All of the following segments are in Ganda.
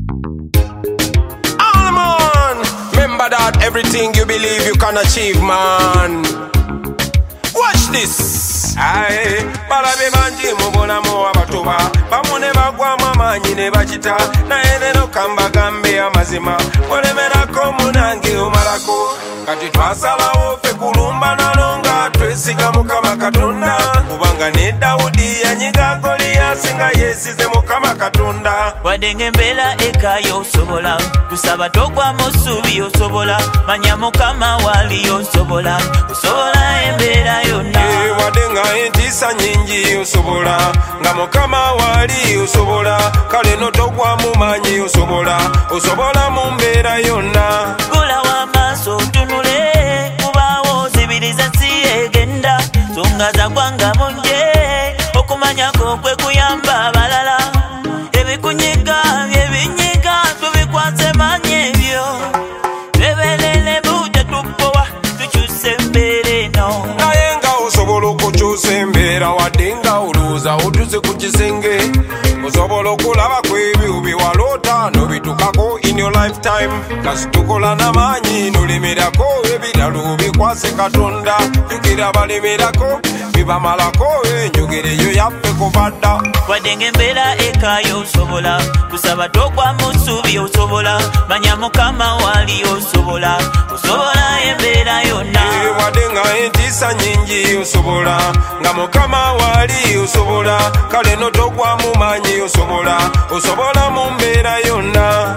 All man, remember that everything you believe you can achieve, man. Watch this. Aye, balabe banji mubulamu abatuba bamune bagwamu amaanyi ne bakita naye lero kambagambe amazima olemerako munange omalako kati twasalawo ffe kulumba nalonga twesiga Mukama Katonda kubanga ne Dawudi yanyiga Goliath nga yesize Mukama Katonda wadde ng'embeera ekayo osobola tusaba togwa mu ssuubi osobola manya Mukama wali osobola embeera yonna wadde nga entiisa nyingi osobola nga Mukama wali osobola kale no togwa mu maanyi osobola mu mbeera yonna gula w'amaaso tunule kubaawo zibiriza si egenda songa za gwanga munje okumanyako kwe kuyamba abalala ebikunyiga byebinyiga tubikwase maanyi ebyo bebelele bujja tupowa tukyuse embeera eno naye nga osobola okukyusa embeera wadde nga olowooza otuuse ku kisenge osobola okulaba ku ebyo bye waloota n'obitukako in your lifetime kasi tukola n'amaanyi n'olemerako ebirala obikwase Katonda jukira balemerako bibamalako enjogera eyo yaffe kuva dda wadde ng'embeera ekayo osobola tusaba togwa mu ssuubi osobola manya Mukama wali osobola embeera yonna wadde nga entiisa nyingi osobola nga Mukama wali osobola kale no togwa mu maanyi osobola mu mbeera yonna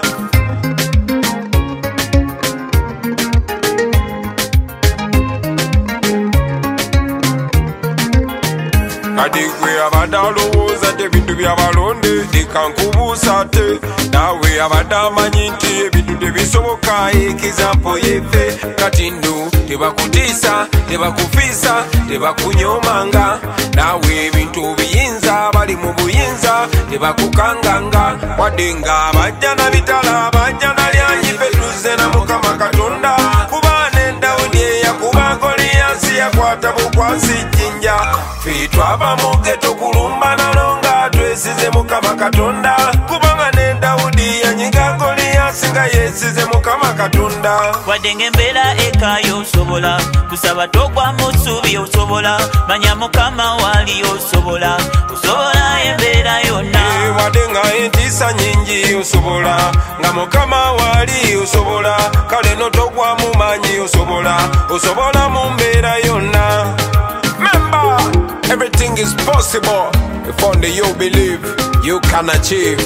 kati gwe abadde alowooza te ebintu byabalonde leka nkubuusa te naawe abadde amanyi nti ebintu tebisoboka ekizampo yeffe kati nno tebakutiisa tebakufiisa tebakunyomanga naawe ebintu biyinza bali mu buyinza tebakukanganga wadde nga bajja na bitala bajja na lyanyi ffe tuzze na Mukama Katonda kuba ne Dawudi eyakuba Goliath yakwata bukwasi jjinja ffe twava mu ghetto kulumba nalonga twesize Mukama Katonda kubanga ne Dawudi yanyiga Goliath nga yesize Mukama Katonda wadde ng'embeera ekayo osobola tusaba togwa mu ssuubi osobola manya Mukama wali osobola embeera yonna wadde nga entiisa nyingi osobola nga Mukama wali osobola kale no togwa mu maanyi osobola mu mbeera yonna. Remember, everything is possible if only you believe you can achieve.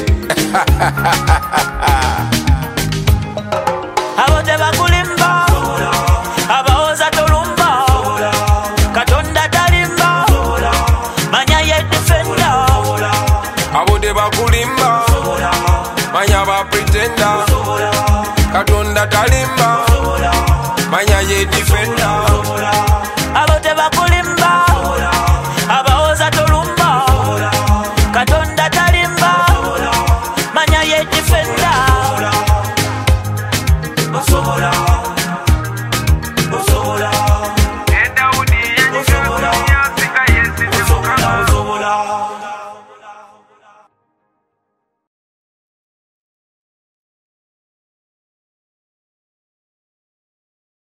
abo tebakulimba abawoza tolumba Katonda talimba manya ye defenda abo tebakulimba manya ba pretenda Katonda talimba